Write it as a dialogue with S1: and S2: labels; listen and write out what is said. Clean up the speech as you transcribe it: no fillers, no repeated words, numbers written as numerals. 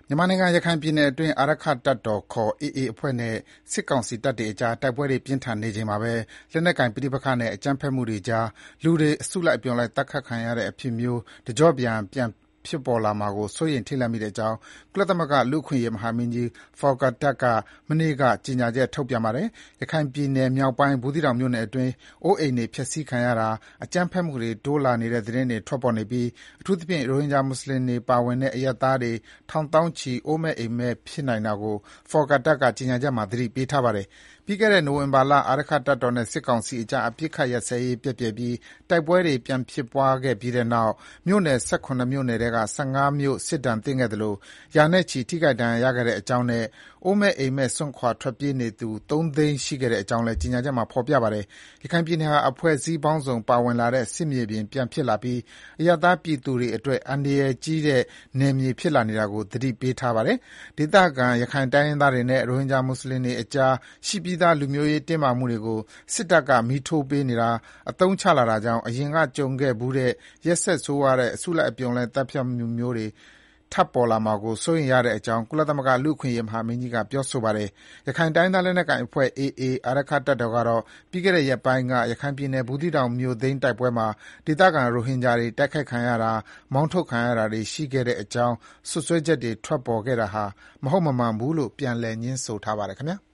S1: မြန်မာနိုင်ငံရခိုင်ပြည်နယ်အတွင်းအာရက္ခတပ်တော်ခေါ် AA အဖွဲ့နဲ့စစ်ကောင်စီတပ်တွေအကြားတိုက်ပွဲတွေပြင်းထန်နေချိန်မှာပဲလက်နက်ကိုင်ပဋိပက္ခနဲ့အကြမ်းဖက်မှုတွေကြားလူတွေအစုလိုက်အပြုံလိုက်သတ်ဖြတ်ခံရတဲ့အဖြစ်မျိုးတကျော့ပြန်ဖြစ်ပေါ်လာမှာကိုစိုးရိမ်ထိတ်လန့်မိကြောင်းကုလသမဂ္ဂလူ့အခွင့်အရေးမဟာမင်းကြီး Volker Turk ကမနေ့ကကြေညာချက်ထုတ်ပြန်ပါတယ်။ ရခိုင်ပြည်နယ်မြောက်ပိုင်းဘူးသီးတောင်မြို့နယ်အတွင်းအိုးအိမ်တွေဖျက်ဆီးခံရတာအကြမ်းဖက်မှုတွေတိုးလာနေတဲ့သတင်းတွေထွက်ပေါ်နေပြီးအထူးသဖြင့်ရိုဟင်ဂျာမွတ်ဆလင်တွေပါဝင်တဲ့အရပ်သားတွေထောင်သောင်းချီအိုးမဲ့အိမ်မဲ့ဖြစ်နိုင်တာကို Volker Turk ကကြေညာချက်မှာသတိပေးထားပါတယ်။ ပြီးခဲ့တဲ့နိုဝင်ဘာလအာရက္ခတပ်တော်နဲ့စစ်ကောင်စီအကြားအပစ်အခတ်ရပ်စဲရေးပျက်ပြယ်ပြီးတိုက်ပွဲတွေပြန်ဖြစ်ပွားခဲ့ပြီးတဲ့နောက်မြို့နယ် ၁၇ မြို့နယ်ထဲက ၁၅ မြို့စစ်ဒဏ်သင့်ခဲ့သလိုရာနဲ့ချီထိခိုက်ဒဏ်ရာရခဲ့တဲ့အကြောင်းနဲ့အိုးမဲ့အိမ်မဲ့စွန့်ခွာထွက်ပြေးနေသူ ၃ သိန်းရှိခဲ့တဲ့အကြောင်းလည်းကြေညာချက်မှာဖော်ပြပါတယ်။ ရခိုင်ပြည်နယ်ဟာအဖွဲ့အစည်းပေါင်းစုံပါဝင်လာတဲ့စစ်မြေပြင်ပြန်ဖြစ်လာပြီးအရပ်သားပြည်သူတွေအတွက်အန္တရာယ်ကြီးတဲ့နယ်မြေဖြစ်လာနေတာကိုသတိပေးထားပါတယ်။ ဒေသခံရခိုင်တိုင်းရင်းသားတွေနဲ့ရိုဟင်ဂျာမွတ်ဆလင်တွေအကြားရှိပြီးသားလူမျိုးရေးတင်းမာမှုတွေကိုစစ်တပ်ကမီးထိုးပေးနေတာအသုံးချလာတာကြောင့်အရင်ကကြုံခဲ့ဖူးတဲ့ရက်စက်ဆိုးဝါးတဲ့အစုလိုက်အပြုံလိုက်သတ်ဖြတ်မှုမျိုးတွေထပ်ပေါ်လာမှာကိုစိုးရိမ်ရတဲ့အကြောင်းကုလသမဂ္ဂလူ့အခွင့်အရေးမဟာမင်းကြီးကပြောဆိုပါတယ်။ ရခိုင်တိုင်းရင်းသားလက်နက်ကိုင်အဖွဲ့ AA အာရက္ခတပ်တော်ကတော့ပြီးခဲ့တဲ့ရက်ပိုင်းကရခိုင်ပြည်နယ်ဘူးသီးတောင်မြို့သိမ်းတိုက်ပွဲမှာဒေသခံရိုဟင်ဂျာတွေတိုက်ခိုက်ခံရတာမောင်းထုတ်ခံရတာတွေရှိခဲ့တဲ့အကြောင်းစွပ်စွဲချက်တွေထွက်ပေါ်ခဲ့တာဟာမဟုတ်မမှန်ဘူးလို့ပြန်လည်ငြင်းဆိုထားပါတယ်ခင်ဗျာ။